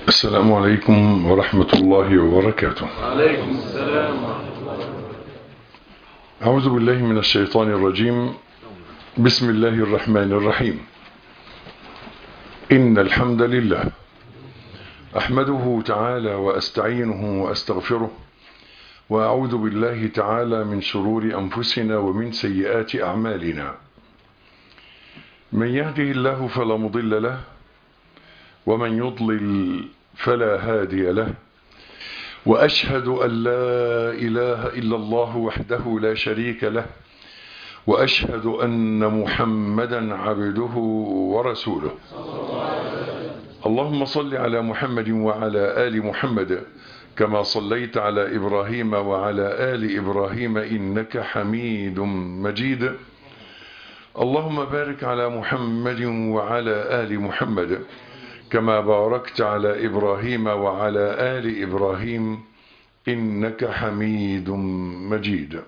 السلام عليكم ورحمة الله وبركاته. وعليكم السلام ورحمة الله وبركاته. أعوذ بالله من الشيطان الرجيم. بسم الله الرحمن الرحيم. إن الحمد لله أحمده تعالى وأستعينه وأستغفره، وأعوذ بالله تعالى من شرور أنفسنا ومن سيئات أعمالنا. من يهده الله فلا مضل له، ومن يضلل فلا هادي له، وأشهد أن لا إله إلا الله وحده لا شريك له، وأشهد أن محمدا عبده ورسوله. اللهم صل على محمد وعلى آل محمد كما صليت على إبراهيم وعلى آل إبراهيم إنك حميد مجيد. اللهم بارك على محمد وعلى آل محمد كما باركت على إبراهيم وعلى آل إبراهيم إنك حميد مجيد.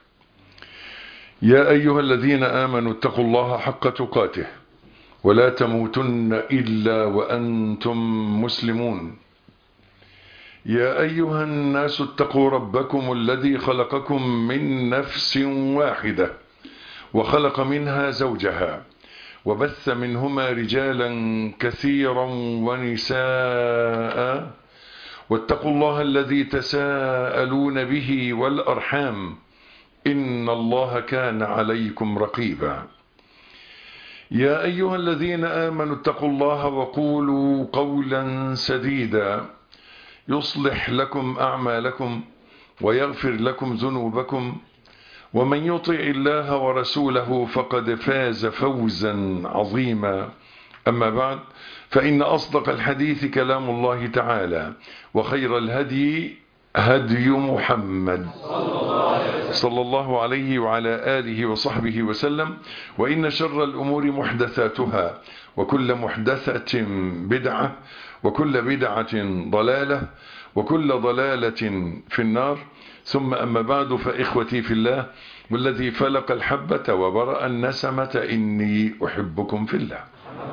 يا أيها الذين آمنوا اتقوا الله حق تقاته ولا تموتن إلا وأنتم مسلمون. يا أيها الناس اتقوا ربكم الذي خلقكم من نفس واحدة وخلق منها زوجها وبث منهما رجالا كثيرا ونساء، واتقوا الله الذي تساءلون به والأرحام إن الله كان عليكم رقيبا. يا أيها الذين آمنوا اتقوا الله وقولوا قولا سديدا يصلح لكم أعمالكم ويغفر لكم ذنوبكم، ومن يطع الله ورسوله فقد فاز فوزا عظيما. أما بعد، فإن أصدق الحديث كلام الله تعالى، وخير الهدي هدي محمد صلى الله عليه وعلى آله وصحبه وسلم. وإن شر الأمور محدثاتها، وكل محدثة بدعة، وكل بدعة ضلالة، وكل ضلالة في النار. ثم أما بعد، فإخوتي في الله والذي فلق الحبة وبرأ النسمة إني أحبكم في الله،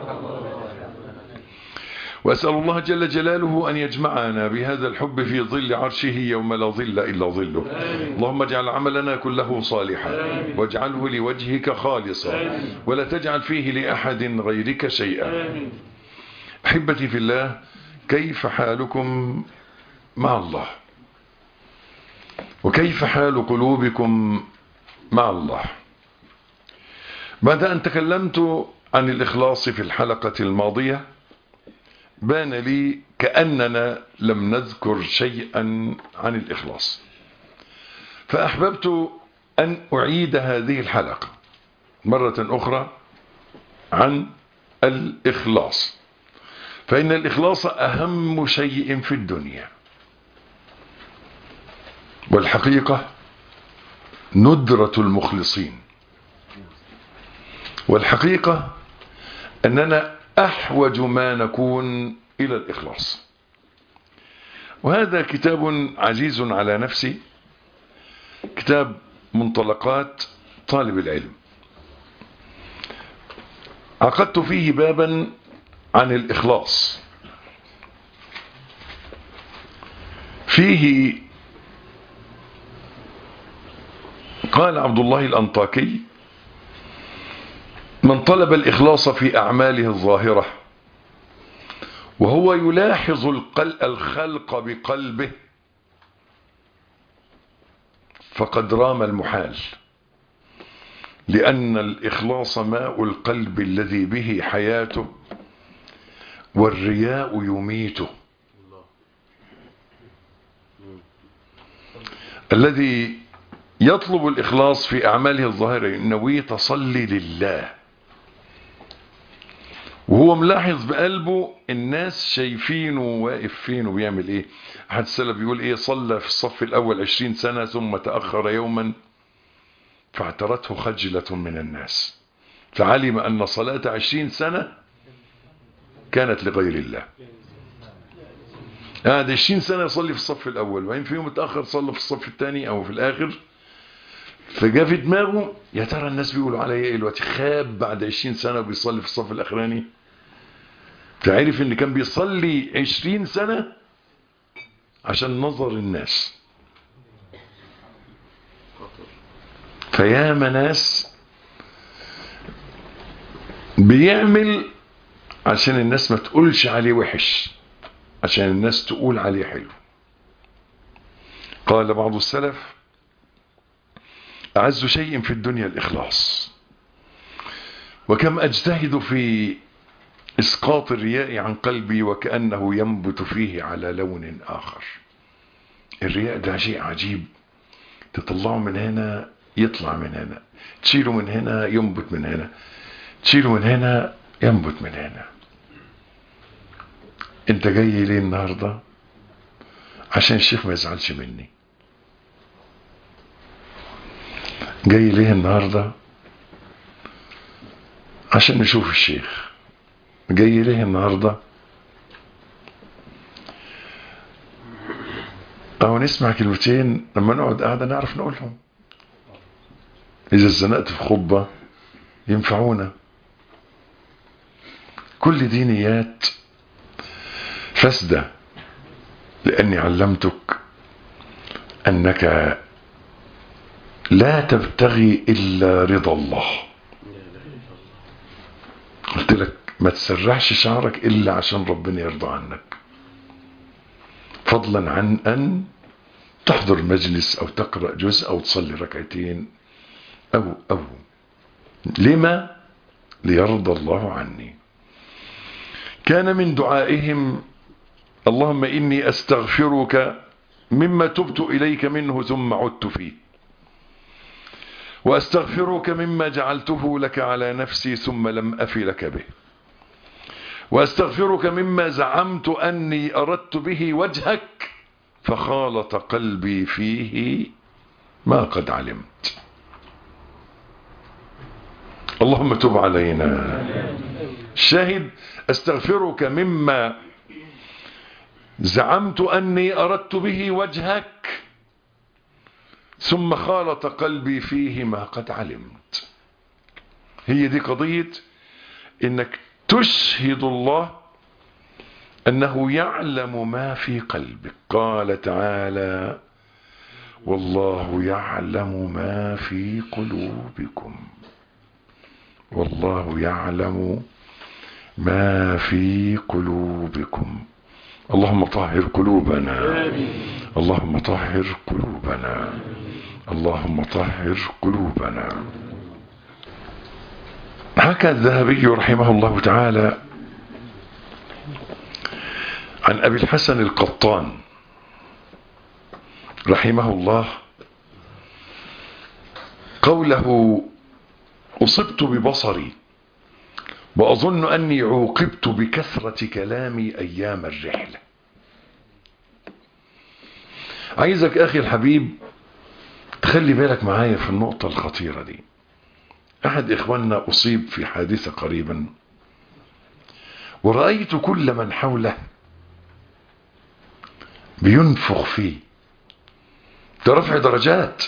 وأسأل الله جل جلاله أن يجمعنا بهذا الحب في ظل عرشه يوم لا ظل إلا ظله. اللهم اجعل عملنا كله صالحا واجعله لوجهك خالصا ولا تجعل فيه لأحد غيرك شيئا. أحبتي في الله، كيف حالكم مع الله؟ وكيف حال قلوبكم مع الله؟ بعد أن تكلمت عن الإخلاص في الحلقة الماضية، بان لي كأننا لم نذكر شيئا عن الإخلاص، فأحببت أن أعيد هذه الحلقة مرة أخرى عن الإخلاص، فإن الإخلاص أهم شيء في الدنيا، والحقيقة ندرة المخلصين، والحقيقة أننا أحوج ما نكون إلى الإخلاص. وهذا كتاب عزيز على نفسي، كتاب منطلقات طالب العلم. عقدت فيه بابا عن الإخلاص، فيه قال عبد الله الأنطاكي: من طلب الإخلاص في أعماله الظاهرة وهو يلاحظ الخلق بقلبه فقد رام المحال، لأن الإخلاص ماء القلب الذي به حياته، والرياء يميته. الذي يطلب الإخلاص في أعماله الظاهرة ينوي تصلي لله وهو ملاحظ بقلبه الناس شايفينه واقف فين وبيعمل ايه. أحد السلف بيقول ايه: صلى في الصف الأول 20 سنة ثم تأخر يوما فاعترته خجلة من الناس فعلم أن صلاة 20 سنة كانت لغير الله. قعد 20 سنة يصلي في الصف الأول، وين في يوم متأخر صلى في الصف الثاني أو في الآخر، فجاء في دماغه: يا ترى الناس بيقولوا عليا ايه دلوقتي، خاب بعد 20 سنة بيصلي في الصف الأخراني. تعرف ان كان بيصلي 20 سنة عشان نظر الناس. فياما ناس بيعمل عشان الناس ما تقولش عليه وحش، عشان الناس تقول عليه حلو. قال بعض السلف: أعز شيء في الدنيا الإخلاص، وكم أجتهد في إسقاط الرياء عن قلبي وكأنه ينبت فيه على لون آخر. الرياء ده شيء عجيب، تطلعه من هنا يطلع من هنا، تشيله من هنا ينبت من هنا، تشيله من هنا ينبت من هنا. انت جاي ليه النهاردة؟ عشان الشيخ ما يزعلش مني. جاي ليه النهاردة؟ عشان نشوف الشيخ. جاي ليه النهاردة؟ او نسمع كلمتين لما نقعد قاعدة نعرف نقولهم، اذا اتزنقت في خطبة ينفعونا. كل دي نيات فاسدة، لاني علمتك انك لا تبتغي الا رضا الله. قلت لك ما تسرحش شعرك الا عشان ربنا يرضى عنك، فضلا عن ان تحضر مجلس او تقرأ جزء او تصلي ركعتين او لما ليرضى الله عني. كان من دعائهم: اللهم إني أستغفرك مما تبت إليك منه ثم عدت فيه، وأستغفرك مما جعلته لك على نفسي ثم لم أف لك به، وأستغفرك مما زعمت أني أردت به وجهك فخالط قلبي فيه ما قد علمت. اللهم تب علينا. الشاهد: أستغفرك مما زعمت أني أردت به وجهك ثم خالط قلبي فيه ما قد علمت. هي دي قضية إنك تشهد الله أنه يعلم ما في قلبك. قال تعالى: والله يعلم ما في قلوبكم، والله يعلم ما في قلوبكم. اللهم طهر قلوبنا، اللهم طهر قلوبنا، اللهم طهر قلوبنا. حكى الذهبي رحمه الله تعالى عن أبي الحسن القطان رحمه الله قوله: أصبت ببصري وأظن أني عوقبت بكثرة كلامي أيام الرحلة. عايزك أخي الحبيب تخلي بالك معايا في النقطة الخطيرة دي. أحد إخواننا أصيب في حادثة قريبا، ورأيت كل من حوله بينفخ فيه. ده رفع درجات،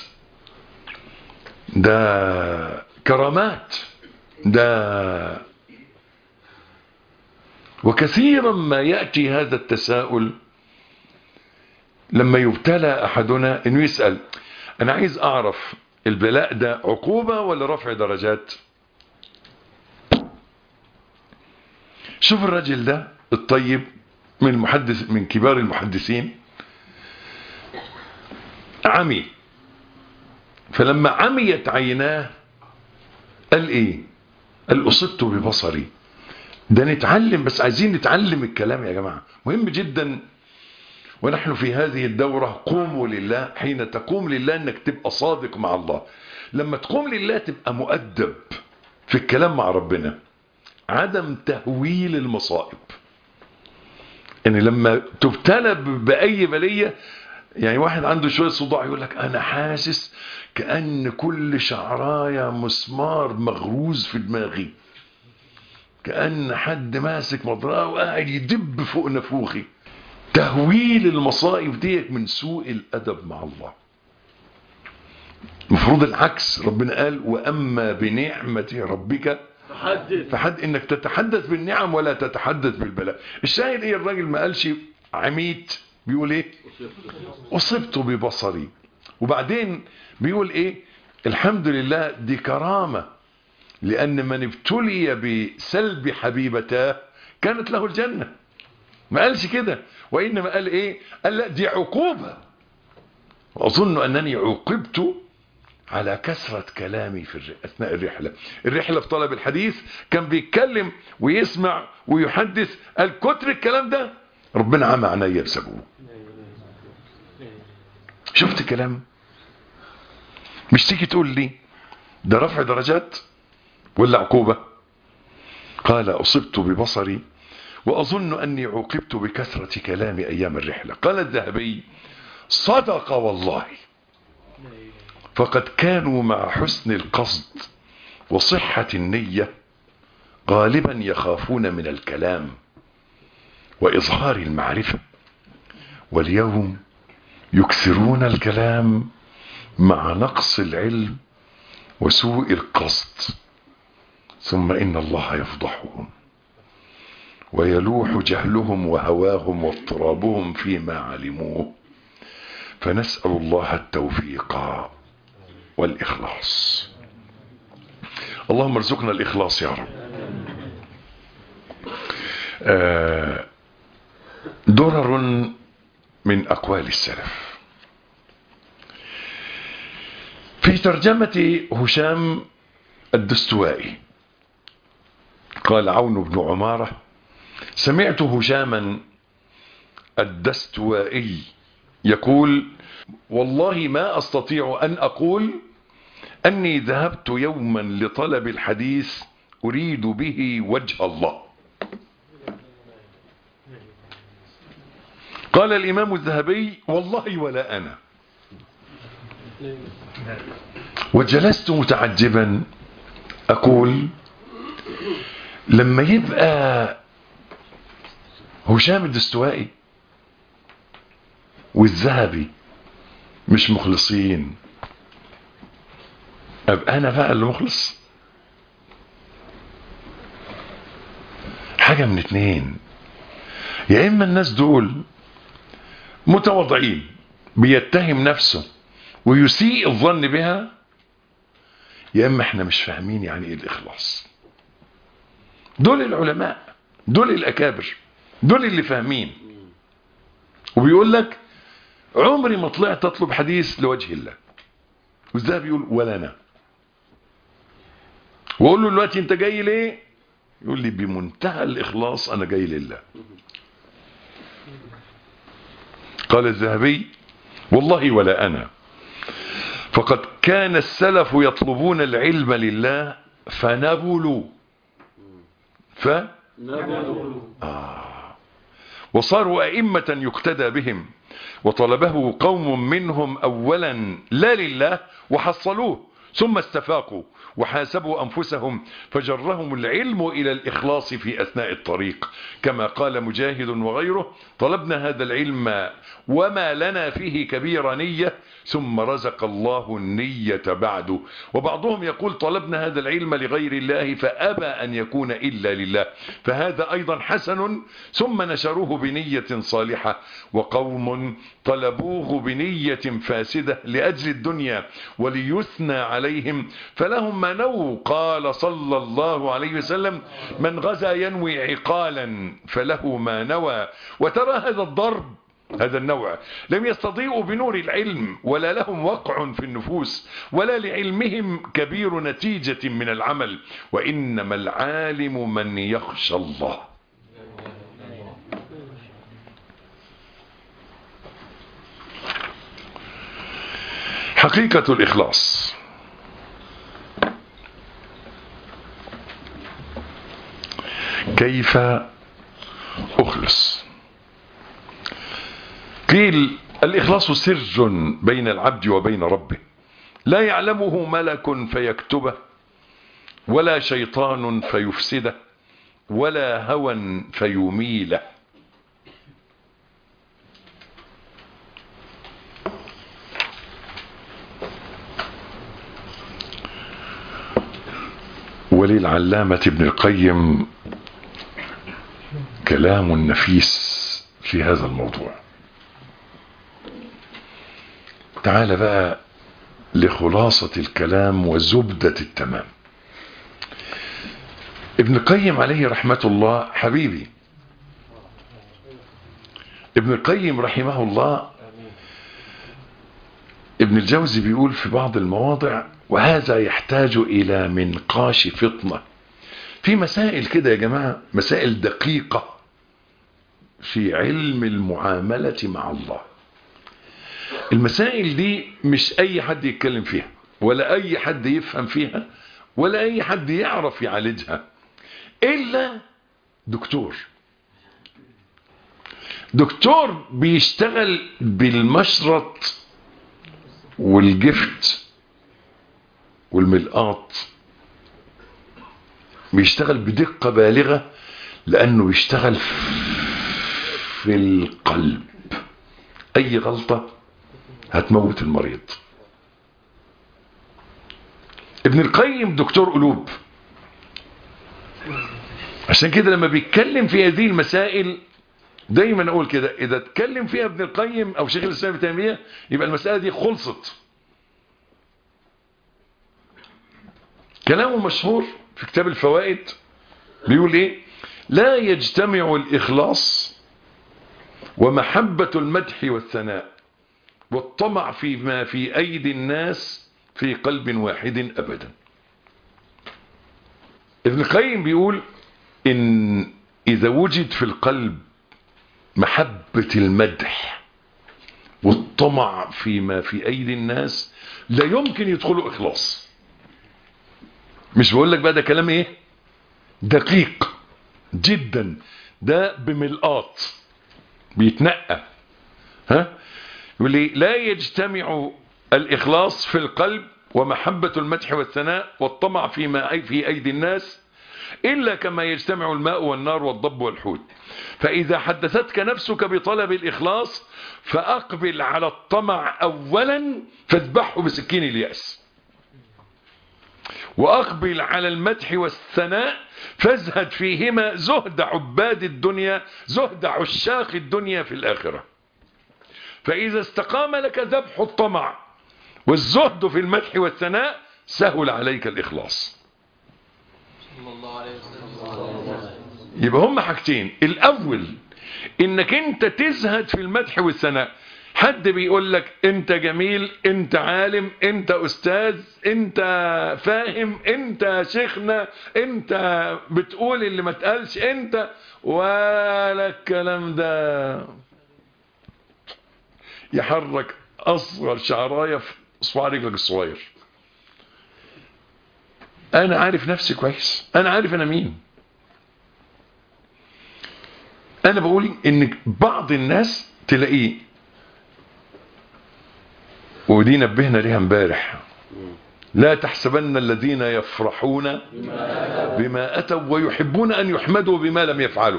ده كرامات، ده. وكثيرا ما يأتي هذا التساؤل لما يبتلى أحدنا، إنه يسأل: أنا عايز أعرف البلاء ده عقوبة ولا رفع درجات؟ شوف الرجل ده الطيب من كبار المحدثين، عمي. فلما عميت عيناه قال إيه؟ قال: أصبت ببصري. ده نتعلم، بس عايزين نتعلم الكلام يا جماعة، مهم جدا. ونحن في هذه الدورة قوموا لله. حين تقوم لله انك تبقى صادق مع الله. لما تقوم لله تبقى مؤدب في الكلام مع ربنا. عدم تهويل المصائب. ان لما تبتلى بأي بلية، يعني واحد عنده شوية صداع يقول لك: انا حاسس كأن كل شعراية مسمار مغروز في دماغي، كأن حد ماسك مضرقة وقاعد يدب فوق نفوخي. تهويل المصائب ديك من سوء الأدب مع الله. المفروض العكس. ربنا قال: وأما بنعمة ربك فحد انك تتحدث بالنعم ولا تتحدث بالبلاء. الشاهد ايه؟ الراجل ما قالش عميت، بيقول ايه؟ اصبت ببصري. وبعدين بيقول ايه؟ الحمد لله دي كرامة، لان من ابتلي بسلب حبيبتاه كانت له الجنة. ما قالش كده، وانما قال ايه؟ قال لا دي عقوبة، واظن انني عوقبت على كثرة كلامي في اثناء الرحلة في طلب الحديث. كان بيتكلم ويسمع ويحدث، قال كتر الكلام ده ربنا عمى عينيا بسببه. شفت كلام؟ مش تيجي تقول لي ده رفع درجات ولا عقوبة؟ قال اصبت ببصري واظن اني عوقبت بكثرة كلامي ايام الرحلة. قال الذهبي صدق والله، فقد كانوا مع حسن القصد وصحة النية غالبا يخافون من الكلام وإظهار المعرفة، واليوم يكثرون الكلام مع نقص العلم وسوء القصد، ثم إن الله يفضحهم ويلوح جهلهم وهواهم واضطرابهم فيما علموه. فنسأل الله التوفيق والإخلاص. اللهم ارزقنا الإخلاص يا رب. درر من أقوال السلف في ترجمة هشام الدستوائي. قال عون بن عمارة سمعت هشاما الدستوائي يقول والله ما أستطيع أن أقول أني ذهبت يوما لطلب الحديث أريد به وجه الله. قال الإمام الذهبي والله ولا أنا. وجلست متعجبا أقول لما يبقى هشام الدستوائي والذهبي مش مخلصين، أبقى أنا بقى اللي مخلص؟ حاجة من اتنين، يا إما الناس دول متواضعين بيتهم نفسه ويسيء الظن بها، يا إما احنا مش فاهمين يعني ايه الإخلاص. دول العلماء، دول الأكابر، دول اللي فاهمين. وبيقول لك عمري ما طلعت أطلب حديث لوجه الله، وازاي بيقول ولا أنا. وأقول له دلوقتي أنت جاي ليه؟ يقول لي بمنتهى الإخلاص أنا جاي لله. قال الذهبي والله ولا أنا، فقد كان السلف يطلبون العلم لله فنبلوا وصاروا أئمة يقتدى بهم، وطلبه قوم منهم أولا لا لله وحصلوه، ثم استفاقوا وحاسبوا أنفسهم فجرهم العلم إلى الإخلاص في أثناء الطريق. كما قال مجاهد وغيره طلبنا هذا العلم وما لنا فيه كبير نية ثم رزق الله النية بعده. وبعضهم يقول طلبنا هذا العلم لغير الله فأبى أن يكون إلا لله، فهذا أيضا حسن، ثم نشروه بنية صالحة. وقوم طلبوه بنية فاسدة لأجل الدنيا وليثنى عليهم فلهم ما نووا. قال صلى الله عليه وسلم من غزا ينوي عقالا فله ما نوى. وترى هذا الضرب، هذا النوع لم يستضيئوا بنور العلم ولا لهم وقع في النفوس ولا لعلمهم كبير نتيجة من العمل، وإنما العالم من يخشى الله. حقيقة الإخلاص. كيف أخلص؟ قيل الإخلاص سر بين العبد وبين ربه لا يعلمه ملك فيكتبه ولا شيطان فيفسده ولا هوى فيميله. وللعلامة ابن القيم كلام نفيس في هذا الموضوع. تعال بقى لخلاصة الكلام وزبدة التمام. ابن القيم عليه رحمة الله حبيبي، ابن القيم رحمه الله، ابن الجوزي بيقول في بعض المواضع: وهذا يحتاج إلى منقاش فطنة. في مسائل كده يا جماعة، مسائل دقيقة في علم المعاملة مع الله. المسائل دي مش أي حد يتكلم فيها، ولا أي حد يفهم فيها، ولا أي حد يعرف يعالجها، إلا دكتور بيشتغل بالمشرط والجفت والملقاط، بيشتغل بدقة بالغة، لأنه بيشتغل في القلب. أي غلطة هتموت المريض. ابن القيم دكتور قلوب، عشان كده لما بيتكلم في هذه المسائل دايما اقول كده: اذا اتكلم فيها ابن القيم او شيخ الاسلام ابن تيميه يبقى المساله دي خلصت. كلامه مشهور في كتاب الفوائد بيقول ايه: لا يجتمع الاخلاص ومحبه المدح والثناء والطمع فيما في ايدي الناس في قلب واحد ابدا. ابن القيم بيقول ان اذا وجد في القلب محبة المدح والطمع فيما في ايدي الناس لا يمكن يدخلوا اخلاص. مش بقول لك بقى ده كلام ايه دقيق جدا، ده بملقاط بيتنقى. يقول لي: لا يجتمع الاخلاص في القلب ومحبة المدح والثناء والطمع فيما في ايدي الناس إلا كما يجتمع الماء والنار والضب والحوت. فإذا حدثتك نفسك بطلب الإخلاص فأقبل على الطمع أولا فاذبحه بسكين اليأس، وأقبل على المدح والثناء فازهد فيهما زهد عباد الدنيا، زهد عشاق الدنيا في الآخرة. فإذا استقام لك ذبح الطمع والزهد في المدح والثناء سهل عليك الإخلاص. يبقى هم حاجتين: الاول انك انت تزهد في المدح والثناء. حد بيقول لك انت جميل، انت عالم، انت استاذ، انت فاهم، انت شيخنا، انت بتقول اللي ما تقالش، انت ولا الكلام ده يحرك اصغر شعرايه في صباع رجلك الصغير. انا عارف نفسي كويس، انا عارف انا مين. انا بقول ان بعض الناس تلاقيه، ودي نبهنا ليها امبارح: لا تحسبن الذين يفرحون بما اتوا ويحبون ان يحمدوا بما لم يفعلوا.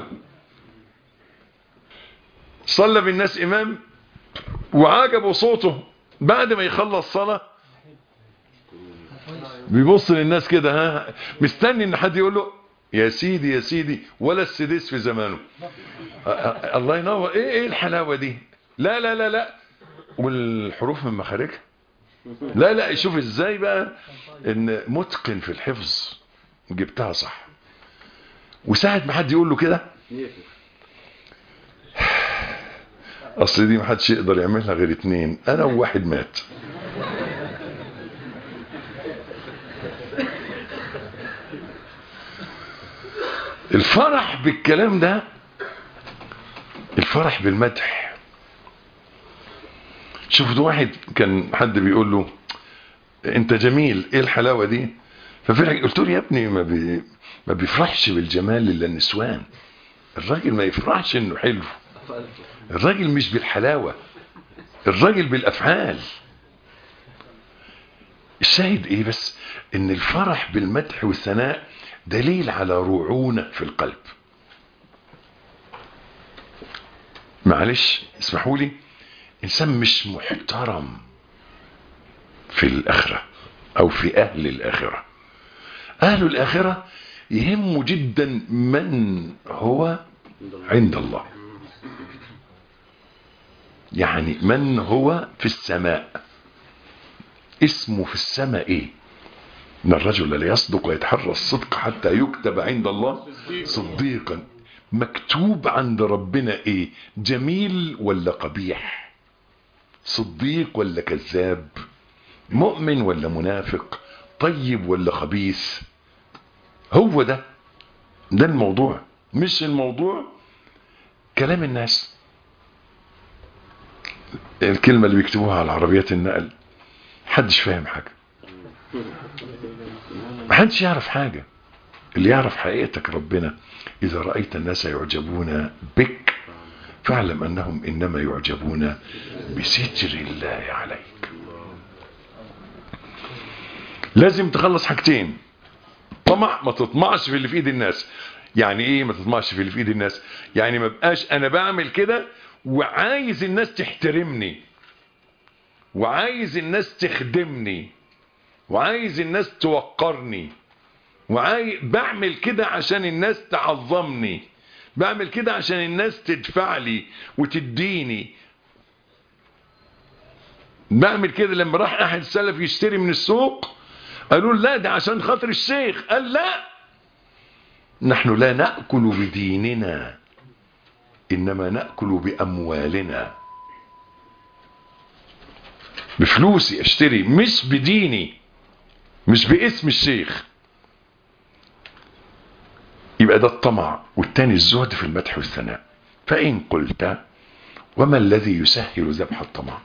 صلى بالناس امام وعجبوا صوته، بعد ما يخلص صلاة بيبص للناس كده، مستني ان حد يقول له يا سيدي يا سيدي، ولا السديس في زمانه. الله ينور. ايه الحلاوة دي؟ لا لا لا لا، والحروف من مخارجها. لا لا، شوف ازاي بقى ان متقن في الحفظ، جبتها صح. وساعة ما حد يقول له كده، اصل دي ما حدش يقدر يعملها غير اتنين، انا وواحد مات. الفرح بالكلام ده، الفرح بالمدح. شوف ده واحد كان حد بيقول له انت جميل، ايه الحلاوة دي؟ ففرح. قلت له يا ابني ما بيفرحش بالجمال الا النسوان. الراجل ما يفرحش انه حلو. الراجل مش بالحلاوة، الراجل بالافعال. الشاهد ايه بس؟ ان الفرح بالمدح والثناء دليل على رعونة في القلب. معلش اسمحوا لي، انسان مش محترم في الاخرة او في اهل الاخرة أهل الآخرة يهمه جدا من هو عند الله، يعني من هو في السماء، اسمه في السماء ايه. ان الرجل لا يصدق ويتحرى الصدق حتى يكتب عند الله صديقا. مكتوب عند ربنا ايه؟ جميل ولا قبيح؟ صديق ولا كذاب؟ مؤمن ولا منافق؟ طيب ولا خبيث؟ هو ده الموضوع، مش الموضوع كلام الناس، الكلمة اللي بيكتبوها على عربيات النقل، محدش فاهم حاجة، محدش يعرف حاجة. اللي يعرف حقيقتك ربنا. إذا رأيت الناس يعجبون بك فاعلم أنهم إنما يعجبون بستر الله عليك. لازم تخلص حاجتين. طمع، ما تطمعش في اللي في ايد الناس. يعني ايه ما تطمعش في اللي في ايد الناس؟ يعني ما بقاش انا بعمل كده وعايز الناس تحترمني، وعايز الناس تخدمني، وعايز الناس توقرني، بعمل كده عشان الناس تعظمني، بعمل كده عشان الناس تدفع لي وتديني. بعمل كده. لما راح احد السلف يشتري من السوق قالوا لا ده عشان خاطر الشيخ، قال لا، نحن لا نأكل بديننا إنما نأكل بأموالنا. بفلوسي اشتري، مش بديني، مش باسم الشيخ. يبقى ده الطمع. والتاني الزهد في المدح والثناء. فإن قلت وما الذي يسهل ذبح الطمع؟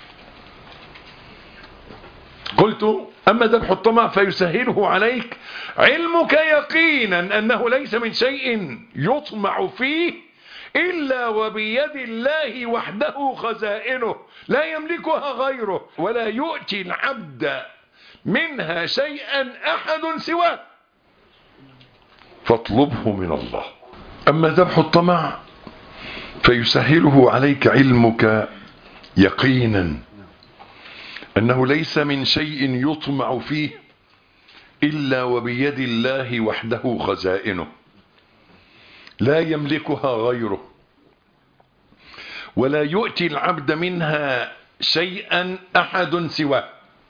قلت أما ذبح الطمع فيسهله عليك علمك يقينا أنه ليس من شيء يطمع فيه إلا وبيد الله وحده خزائنه لا يملكها غيره ولا يؤتي العبد منها شيئا أحد سواه فاطلبه من الله. أما ذبح الطمع فيسهله عليك علمك يقينا أنه ليس من شيء يطمع فيه إلا وبيد الله وحده خزائنه لا يملكها غيره ولا يؤتي العبد منها شيئا أحد سواه.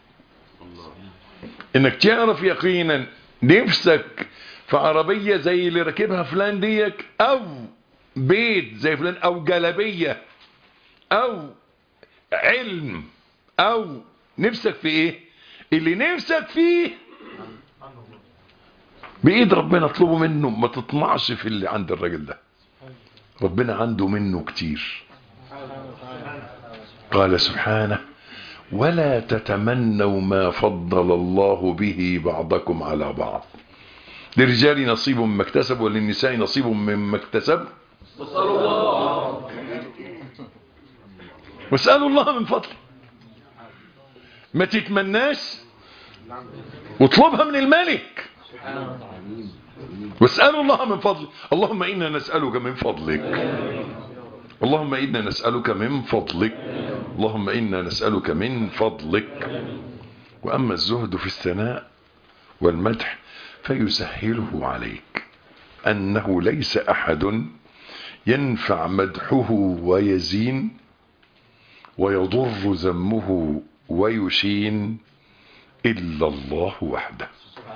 إنك تعرف يقينا نفسك في عربية زي اللي راكبها فلان ديك، أو بيت زي فلان، أو جلبية، أو علم، أو نفسك في ايه؟ اللي نفسك فيه بإيد ربنا اطلبه منه. ما تطمعش في اللي عند الراجل ده، ربنا عنده منه كتير. قال سبحانه ولا تتمنوا ما فضل الله به بعضكم على بعض للرجال نصيب مما اكتسب وللنساء نصيب مما اكتسب واسألوا الله من فضله. ما تتمناش واطلبها من الملك. واسألوا الله من فضله. اللهم إنا نسألك من فضلك، اللهم إنا نسألك من فضلك، اللهم إنا نسألك من فضلك. وأما الزهد في الثناء والمدح فيسهله عليك أنه ليس أحد ينفع مدحه ويزين ويضر ذمه ويشين إلا الله وحده.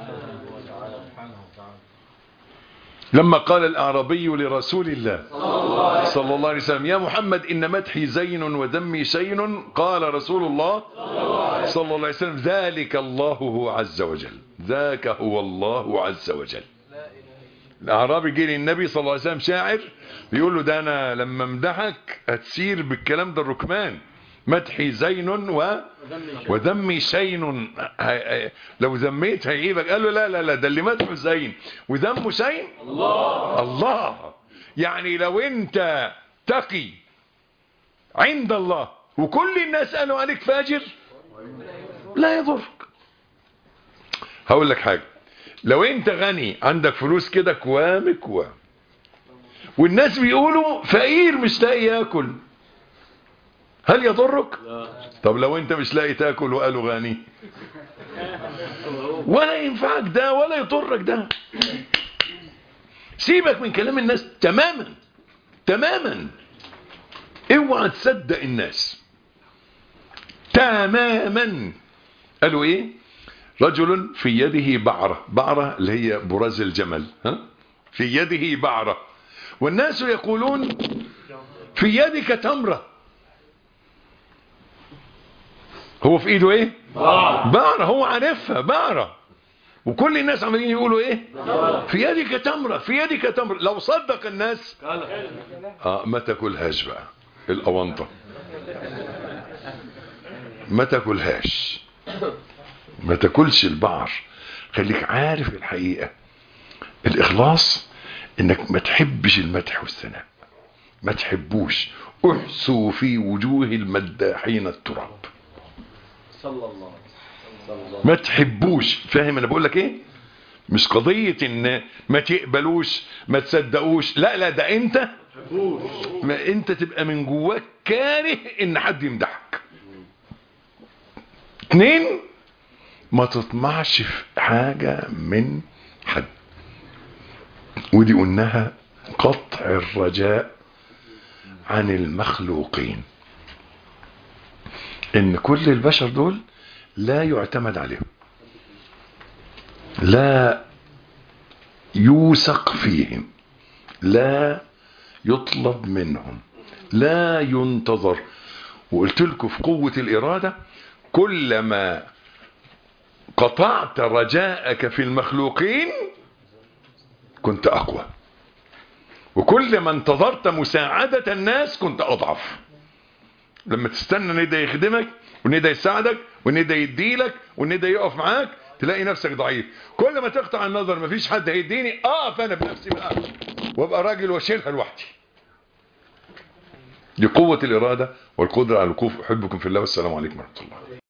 لما قال الأعرابي لرسول الله صلى الله عليه وسلم يا محمد إن مدحي زين وذمي شين، قال رسول الله صلى الله عليه وسلم ذلك الله هو عز وجل، ذاك هو الله عز وجل. الأعرابي جه للنبي صلى الله عليه وسلم شاعر بيقول له ده أنا لما امدحك هتسير بالكلام ده الركمان، مدحي زين وذمي شين، لو ذميت هيعيبك. قال له لا لا لا، ده اللي مدحه زين وذمه شين الله. يعني لو انت تقي عند الله وكل الناس قالوا عليك فاجر لا يضرك. هقول لك حاجة، لو انت غني عندك فلوس كده كوام والناس بيقولوا فقير مش لاقي ياكل، هل يضرك؟ لا. طب لو انت مش لاقي تاكل وقالوا غني، ولا ينفعك ده ولا يضرك ده. سيبك من كلام الناس تماما تماما. اوعى تصدق الناس تماما. قالوا ايه؟ رجل في يده بعرة، بعرة اللي هي براز الجمل، ها؟ في يده بعرة، والناس يقولون في يدك تمرة. هو في ايده ايه؟ بعرة. هو عارفها بعرة، وكل الناس عمالين يقولوا ايه؟ في يدك تمرة، في يدك تمرة. لو صدق الناس ما تاكلهاش بقى الأونطة، ما تاكلهاش، ما تاكلش البعر. خليك عارف الحقيقة. الإخلاص انك ما تحبش المدح والثناء، ما تحبوش. احسوا في وجوه المداحين التراب. صلى الله ما تحبوش. فاهم انا بقول لك ايه؟ مش قضية ان ما تقبلوش ما تصدقوش، لا لا، ده انت ما انت تبقى من جواك كاره ان حد يمدحك. 2، ما تطمعش في حاجة من حد. ودي قلناها قطع الرجاء عن المخلوقين، ان كل البشر دول لا يعتمد عليهم، لا يوثق فيهم، لا يطلب منهم، لا ينتظر. وقلت لكم في قوة الإرادة كلما قطعت رجاءك في المخلوقين كنت أقوى، وكلما انتظرت مساعدة الناس كنت أضعف. لما تستنى ان ده يخدمك وان ده يساعدك وان ده يديلك وان ده يقف معاك تلاقي نفسك ضعيف. كل ما تقطع النظر مفيش حد هيديني، اقف انا بنفسي بقى وابقى راجل واشيلها لوحدي. دي قوة الإرادة والقدرة على الوقوف. أحبكم في الله والسلام عليكم ورحمة الله.